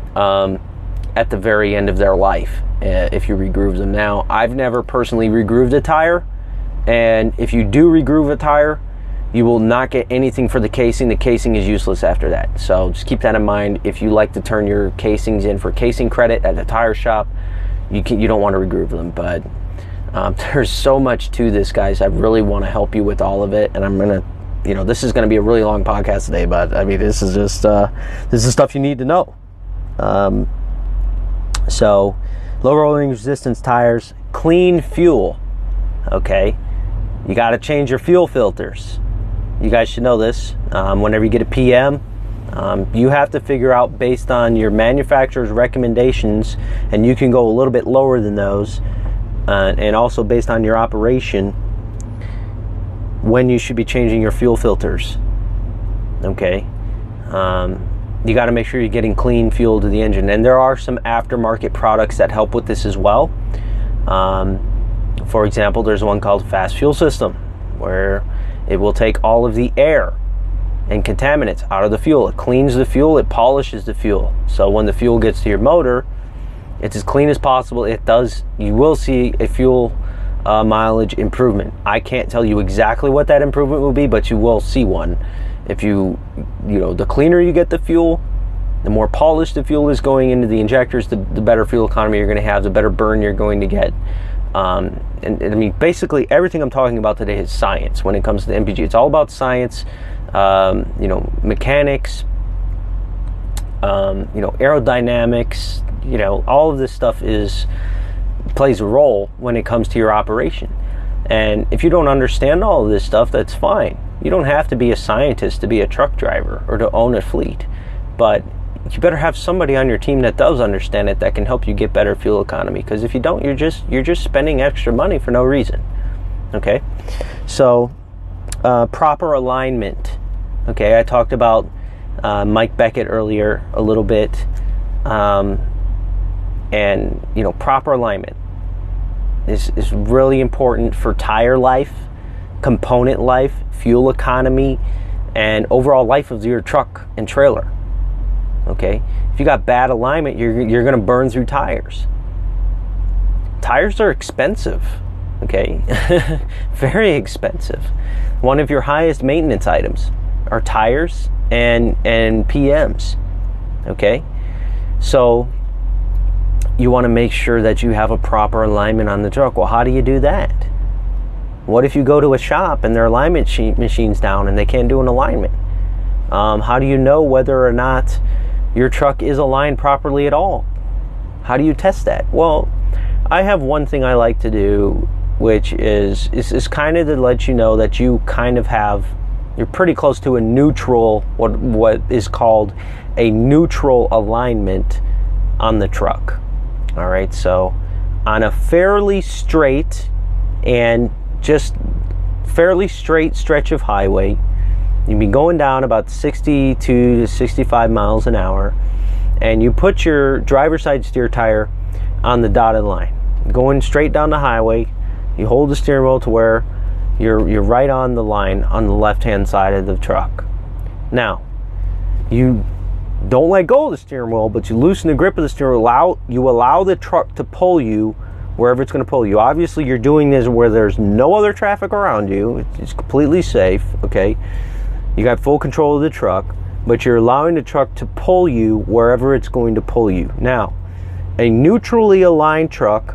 um, at the very end of their life uh, if you regroove them. Now, I've never personally regrooved a tire, and if you do regroove a tire, you will not get anything for the casing. The casing is useless after that. So just keep that in mind. If you like to turn your casings in for casing credit at a tire shop, you can, you don't want to regroove them. But um, there's so much to this, guys. I really want to help you with all of it, and I'm gonna, you know, this is gonna be a really long podcast today. But I mean, this is just uh, this is stuff you need to know. Um, so, low rolling resistance tires, clean fuel. Okay, you got to change your fuel filters. You guys should know this. Um, whenever you get a P M, um, you have to figure out based on your manufacturer's recommendations, and you can go a little bit lower than those, uh, and also based on your operation, when you should be changing your fuel filters. Okay, um, you got to make sure you're getting clean fuel to the engine, and there are some aftermarket products that help with this as well. Um, for example, there's one called Fast Fuel System, where it will take all of the air and contaminants out of the fuel. It cleans the fuel, it polishes the fuel. So when the fuel gets to your motor, it's as clean as possible. It does, you will see a fuel uh, mileage improvement. I can't tell you exactly what that improvement will be, but you will see one. If you, you know, the cleaner you get the fuel, the more polished the fuel is going into the injectors, the, the better fuel economy you're going to have, the better burn you're going to get. Um, and, and I mean, basically everything I'm talking about today is science when it comes to the M P G. It's all about science, um, you know, mechanics, um, you know, aerodynamics, you know, all of this stuff is, plays a role when it comes to your operation. And if you don't understand all of this stuff, that's fine. You don't have to be a scientist to be a truck driver or to own a fleet, but you better have somebody on your team that does understand it, that can help you get better fuel economy. Because if you don't, you're just you're just spending extra money for no reason. Okay, so uh, proper alignment. Okay, I talked about uh, Mike Beckett earlier a little bit, um, and you know, proper alignment is is really important for tire life, component life, fuel economy, and overall life of your truck and trailer. Okay, if you got bad alignment, you're you're going to burn through tires. Tires are expensive. Okay, very expensive. One of your highest maintenance items are tires and and P Ms. Okay, so you want to make sure that you have a proper alignment on the truck. Well, how do you do that? What if you go to a shop and their alignment machine's down and they can't do an alignment? Um, how do you know whether or not your truck is aligned properly at all? How do you test that? Well, I have one thing I like to do, which is is, is kind of to let you know that you kind of have, you're pretty close to a neutral, what what is called a neutral alignment on the truck. All right, so on a fairly straight and just fairly straight stretch of highway, you'd be going down about sixty-two to sixty-five miles an hour, and you put your driver's side steer tire on the dotted line, going straight down the highway. You hold the steering wheel to where you're you're right on the line on the left-hand side of the truck. Now, you don't let go of the steering wheel, but you loosen the grip of the steering wheel. Allow, you allow the truck to pull you wherever it's going to pull you. Obviously, you're doing this where there's no other traffic around you. It's completely safe, okay? You got full control of the truck, but you're allowing the truck to pull you wherever it's going to pull you. Now, a neutrally aligned truck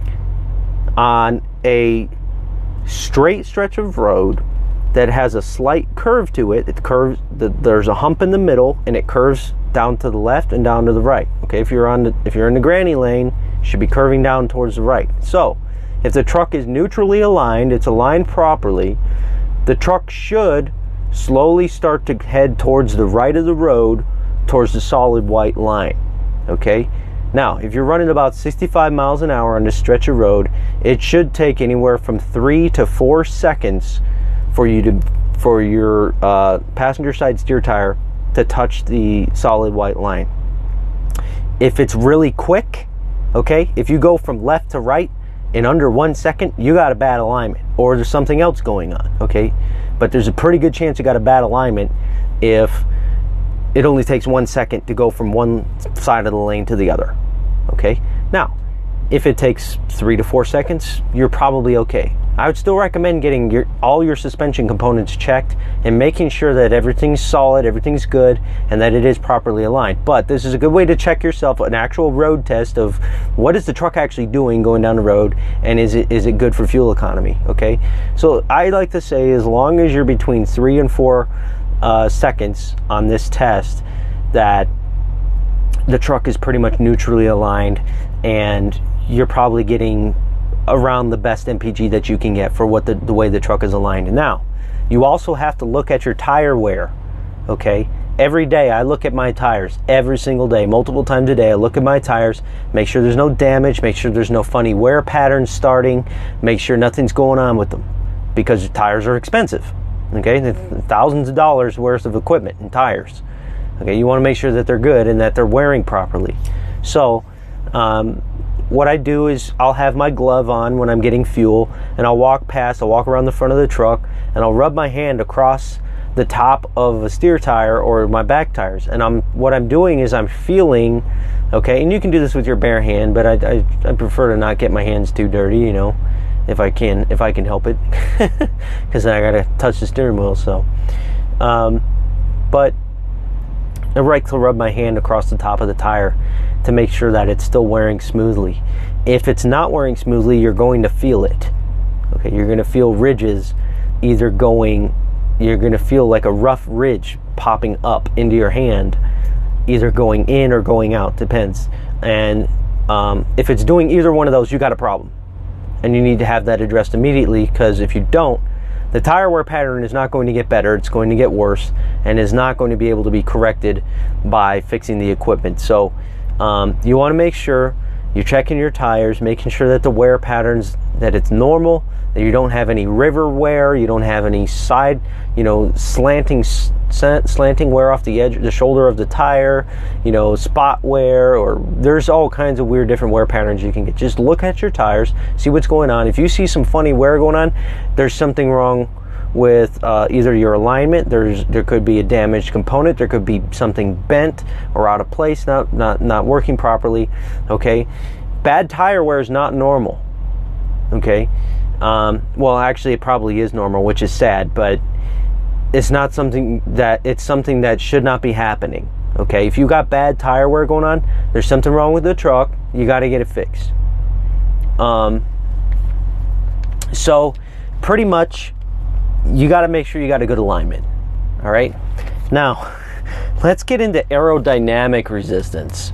on a straight stretch of road that has a slight curve to it, it curves, the, there's a hump in the middle, and it curves down to the left and down to the right. Okay, if you're on the, if you're in the granny lane, it should be curving down towards the right. So, if the truck is neutrally aligned, it's aligned properly, the truck should slowly start to head towards the right of the road, towards the solid white line. Okay? Now, if you're running about sixty-five miles an hour on this stretch of road, it should take anywhere from three to four seconds for you to, for your uh, passenger side steer tire to touch the solid white line. If it's really quick, okay, if you go from left to right in under one second, you got a bad alignment, or there's something else going on, okay? But there's a pretty good chance you got a bad alignment if it only takes one second to go from one side of the lane to the other, okay? Now, if it takes three to four seconds, you're probably okay. I would still recommend getting your, all your suspension components checked and making sure that everything's solid, everything's good, and that it is properly aligned. But this is a good way to check yourself, an actual road test of what is the truck actually doing going down the road, and is it is it good for fuel economy, okay? So I like to say, as long as you're between three and four uh, seconds on this test, that the truck is pretty much neutrally aligned, and you're probably getting around the best M P G that you can get for what the, the way the truck is aligned. Now, you also have to look at your tire wear, okay? Every day I look at my tires, every single day, multiple times a day. I look at my tires, make sure there's no damage, make sure there's no funny wear patterns starting, make sure nothing's going on with them, because tires are expensive, okay? Thousands of dollars worth of equipment and tires. Okay, you want to make sure that they're good and that they're wearing properly. So, um, what I do is I'll have my glove on when I'm getting fuel, and I'll walk past, I'll walk around the front of the truck, and I'll rub my hand across the top of a steer tire or my back tires. And I'm what I'm doing is I'm feeling, okay, and you can do this with your bare hand, but I, I, I prefer to not get my hands too dirty, you know, if I can, if I can help it, because I gotta touch the steering wheel. So, um, but I like to rub my hand across the top of the tire to make sure that it's still wearing smoothly. If it's not wearing smoothly, you're going to feel it. Okay, you're going to feel ridges either going, you're going to feel like a rough ridge popping up into your hand, either going in or going out, depends. And um, if it's doing either one of those, you got a problem. And you need to have that addressed immediately, because if you don't, the tire wear pattern is not going to get better, it's going to get worse, and is not going to be able to be corrected by fixing the equipment. So um, you want to make sure you're checking your tires, making sure that the wear patterns, that it's normal, that you don't have any river wear, you don't have any side, you know, slanting slanting wear off the edge, the shoulder of the tire, you know, spot wear, or there's all kinds of weird different wear patterns you can get. Just look at your tires, see what's going on. If you see some funny wear going on, there's something wrong with uh, either your alignment. There's there could be a damaged component, there could be something bent or out of place, not not not working properly. Okay, bad tire wear is not normal. Okay, um, well, actually it probably is normal, which is sad, but it's not something that it's something that should not be happening. Okay, if you got bad tire wear going on, there's something wrong with the truck. You got to get it fixed. Um, so pretty much you got to make sure you got a good alignment. All right, now let's get into aerodynamic resistance.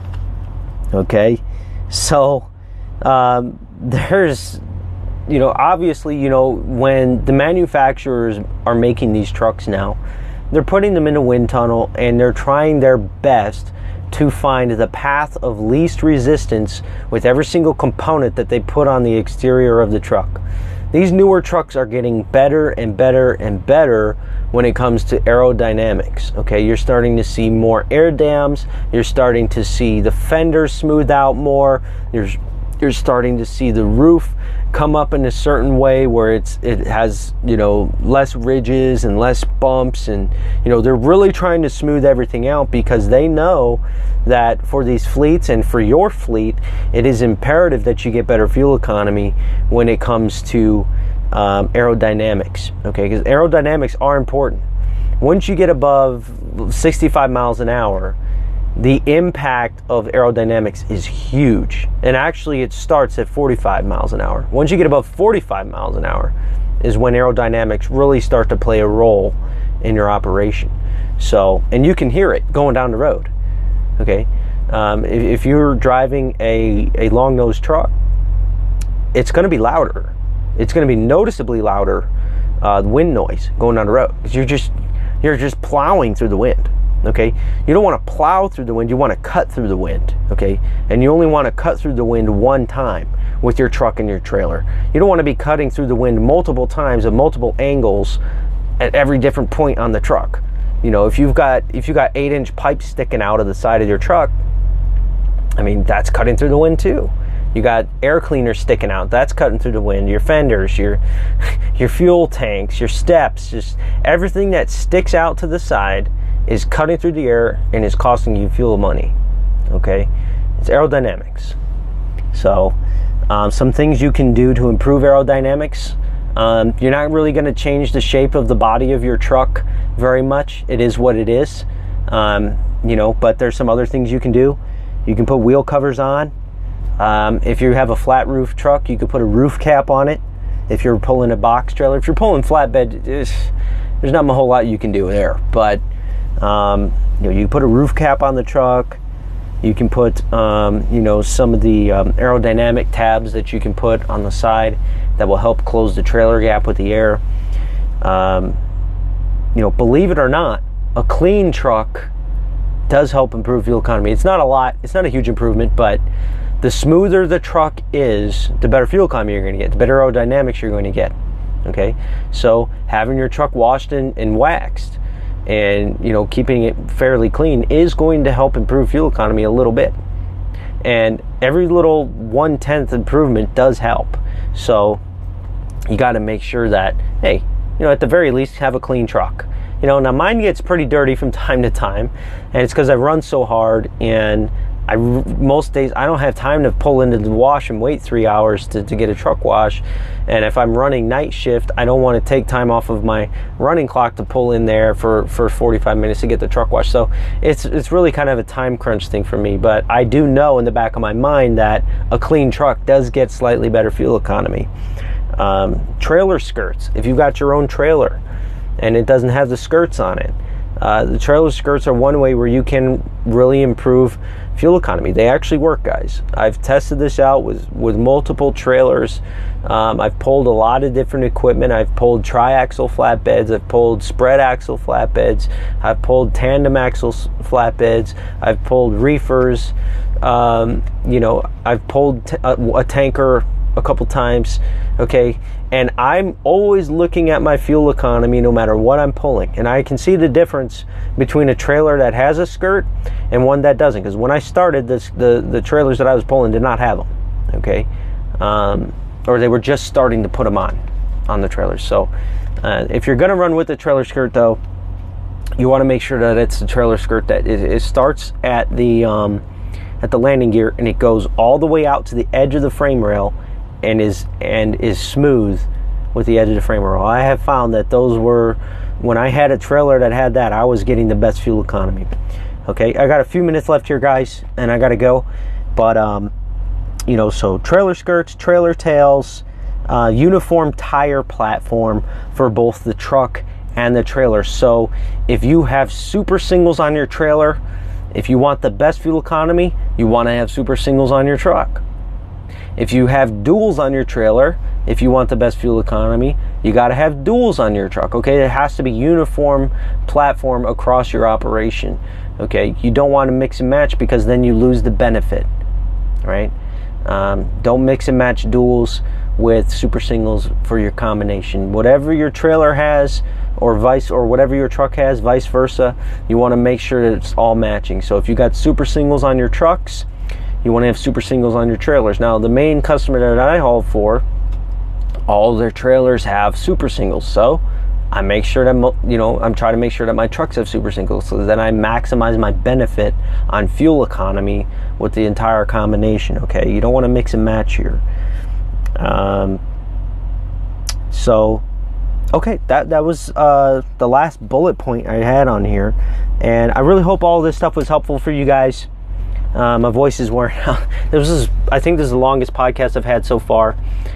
Okay, so um, there's you know, obviously, you know, when the manufacturers are making these trucks now, they're putting them in a wind tunnel and they're trying their best to find the path of least resistance with every single component that they put on the exterior of the truck. These newer trucks are getting better and better and better when it comes to aerodynamics. Okay, you're starting to see more air dams, you're starting to see the fenders smooth out more, you're, you're starting to see the roof come up in a certain way where it's it has, you know, less ridges and less bumps, and you know, they're really trying to smooth everything out because they know that for these fleets and for your fleet, it is imperative that you get better fuel economy when it comes to um, aerodynamics. Okay, because aerodynamics are important. Once you get above sixty-five miles an hour, the impact of aerodynamics is huge. And actually it starts at forty-five miles an hour. Once you get above forty-five miles an hour is when aerodynamics really start to play a role in your operation. So, and you can hear it going down the road. Okay, um, if, if you're driving a, a long nose truck, it's going to be louder. It's going to be noticeably louder uh, wind noise going down the road, because you're just you're just plowing through the wind. Okay, you don't want to plow through the wind, you want to cut through the wind. Okay, and you only want to cut through the wind one time with your truck and your trailer. You don't want to be cutting through the wind multiple times at multiple angles at every different point on the truck. You know, if you've got if you got eight inch pipes sticking out of the side of your truck, I mean, that's cutting through the wind too. You got air cleaners sticking out, that's cutting through the wind. Your fenders, your your fuel tanks, your steps, just everything that sticks out to the side is cutting through the air and is costing you fuel money. Okay, it's aerodynamics. So um, some things you can do to improve aerodynamics. Um, you're not really going to change the shape of the body of your truck very much. It is what it is. Um, you know, but there's some other things you can do. You can put wheel covers on. Um, if you have a flat roof truck, you could put a roof cap on it. If you're pulling a box trailer, if you're pulling flatbed, there's not a whole lot you can do there. But Um, you know, you put a roof cap on the truck. You can put, um, you know, some of the um, aerodynamic tabs that you can put on the side that will help close the trailer gap with the air. Um, you know, believe it or not, a clean truck does help improve fuel economy. It's not a lot. It's not a huge improvement, but the smoother the truck is, the better fuel economy you're going to get, the better aerodynamics you're going to get. Okay, so having your truck washed and, and waxed, and you know, keeping it fairly clean is going to help improve fuel economy a little bit. And every little one-tenth improvement does help. So you got to make sure that, hey, you know, at the very least, have a clean truck. You know, now mine gets pretty dirty from time to time, and it's because I run so hard, and I, most days I don't have time to pull into the wash and wait three hours to, to get a truck wash. And if I'm running night shift, I don't want to take time off of my running clock to pull in there for, for forty-five minutes to get the truck wash. So it's it's really kind of a time crunch thing for me. But I do know in the back of my mind that a clean truck does get slightly better fuel economy. Um, trailer skirts. If you've got your own trailer and it doesn't have the skirts on it, Uh, the trailer skirts are one way where you can really improve fuel economy. They actually work, guys. I've tested this out with, with multiple trailers. Um, I've pulled a lot of different equipment. I've pulled tri-axle flatbeds. I've pulled spread axle flatbeds. I've pulled tandem axle flatbeds. I've pulled reefers. Um, you know, I've pulled t- a, a tanker a couple times. Okay. And I'm always looking at my fuel economy no matter what I'm pulling. And I can see the difference between a trailer that has a skirt and one that doesn't. Because when I started, this, the, the trailers that I was pulling did not have them. Okay. Um, or they were just starting to put them on, on the trailers. So uh, if you're going to run with the trailer skirt, though, you want to make sure that it's the trailer skirt that it, it starts at the, um, at the landing gear and it goes all the way out to the edge of the frame rail and is and is smooth with the edge of the frame rail. I have found that those were, when I had a trailer that had that, I was getting the best fuel economy. Okay, I got a few minutes left here, guys, and I got to go. But, um, you know, so trailer skirts, trailer tails, uh, uniform tire platform for both the truck and the trailer. So if you have super singles on your trailer, if you want the best fuel economy, you want to have super singles on your truck. If you have duals on your trailer, if you want the best fuel economy, you got to have duals on your truck. Okay, it has to be uniform platform across your operation. Okay, you don't want to mix and match because then you lose the benefit, right? Um, don't mix and match duals with super singles for your combination. Whatever your trailer has, or vice, or whatever your truck has, vice versa, you want to make sure that it's all matching. So if you got super singles on your trucks, you want to have super singles on your trailers. Now, the main customer that I haul for, all their trailers have super singles. So I make sure that, you know, I'm trying to make sure that my trucks have super singles so that I maximize my benefit on fuel economy with the entire combination. Okay, you don't want to mix and match here. Um, so, okay, that, that was uh, the last bullet point I had on here. And I really hope all this stuff was helpful for you guys. Uh, my voice is wearing out. This is, I think this is the longest podcast I've had so far.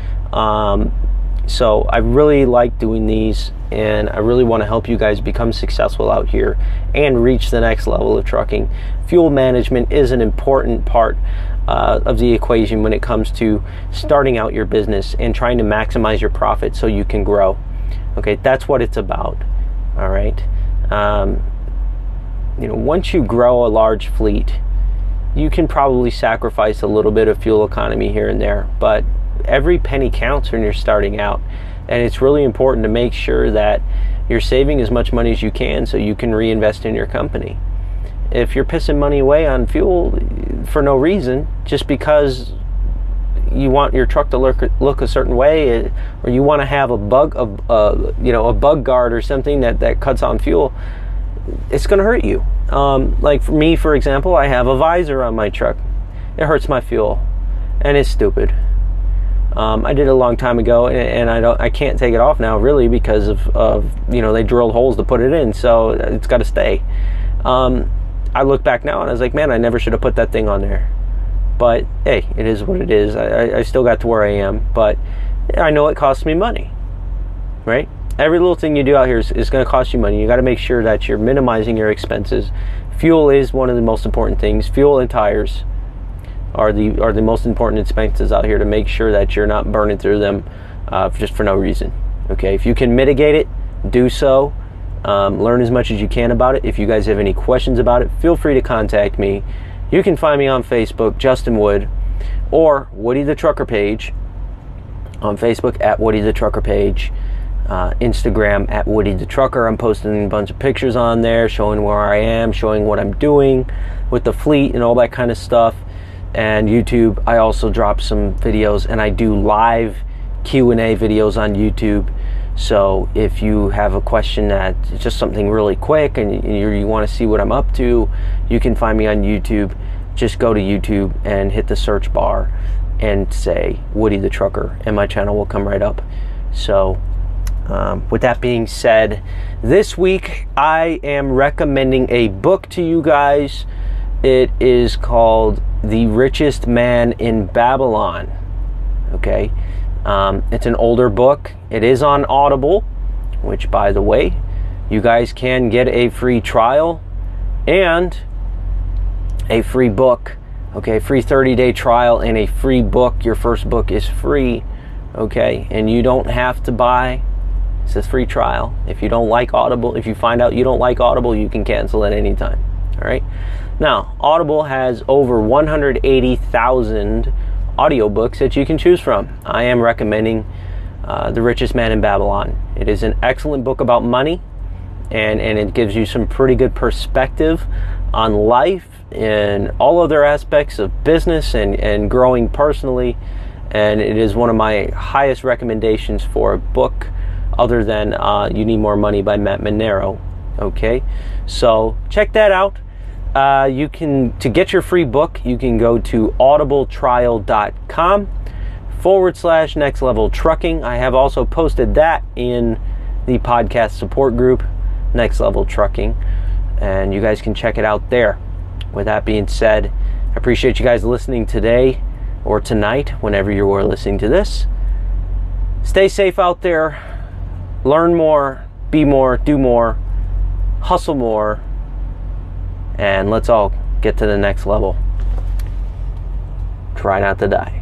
Um, so I really like doing these, and I really want to help you guys become successful out here and reach the next level of trucking. Fuel management is an important part uh, of the equation when it comes to starting out your business and trying to maximize your profit so you can grow. Okay, that's what it's about. All right. Um, you know, once you grow a large fleet, you can probably sacrifice a little bit of fuel economy here and there, but every penny counts when you're starting out. And it's really important to make sure that you're saving as much money as you can so you can reinvest in your company. If you're pissing money away on fuel for no reason, just because you want your truck to look look a certain way, or you want to have a bug, a, uh, you know, a bug guard or something that, that cuts on fuel, it's going to hurt you. Um, like for me, for example, I have a visor on my truck. It hurts my fuel, and it's stupid. Um, I did it a long time ago, and, and I don't, I can't take it off now, really, because of, of you know, they drilled holes to put it in, so it's got to stay. Um, I look back now, and I was like, man, I never should have put that thing on there. But hey, it is what it is. I, I still got to where I am, but I know it costs me money, right? Every little thing you do out here is, is going to cost you money. You got to make sure that you're minimizing your expenses. Fuel is one of the most important things. Fuel and tires are the are the most important expenses out here, to make sure that you're not burning through them uh, just for no reason. Okay, if you can mitigate it, do so. Um, learn as much as you can about it. If you guys have any questions about it, feel free to contact me. You can find me on Facebook, Justin Wood, or Woody the Trucker page on Facebook at Woody the Trucker page. Uh, Instagram at Woody the Trucker. I'm posting a bunch of pictures on there showing where I am, showing what I'm doing with the fleet and all that kind of stuff. And YouTube, I also drop some videos, and I do live Q and A videos on YouTube. So if you have a question that's just something really quick and you, you want to see what I'm up to, you can find me on YouTube. Just go to YouTube and hit the search bar and say Woody the Trucker, and my channel will come right up. So Um, with that being said, this week I am recommending a book to you guys. It is called The Richest Man in Babylon. Okay, um, it's an older book. It is on Audible, which, by the way, you guys can get a free trial and a free book. Okay, free thirty day trial and a free book. Your first book is free. Okay, and you don't have to buy. It's a free trial. If you don't like Audible, if you find out you don't like Audible, you can cancel at any time. All right. Now, Audible has over one hundred eighty thousand audiobooks that you can choose from. I am recommending uh, The Richest Man in Babylon. It is an excellent book about money, and, and it gives you some pretty good perspective on life and all other aspects of business and, and growing personally. And it is one of my highest recommendations for a book other than uh, You Need More Money by Matt Monero. Okay, so check that out. Uh, you can, to get your free book, you can go to audibletrial.com forward slash next level trucking. I have also posted that in the podcast support group, Next Level Trucking, and you guys can check it out there. With that being said, I appreciate you guys listening today or tonight, whenever you are listening to this. Stay safe out there. Learn more, be more, do more, hustle more, and let's all get to the next level. Try not to die.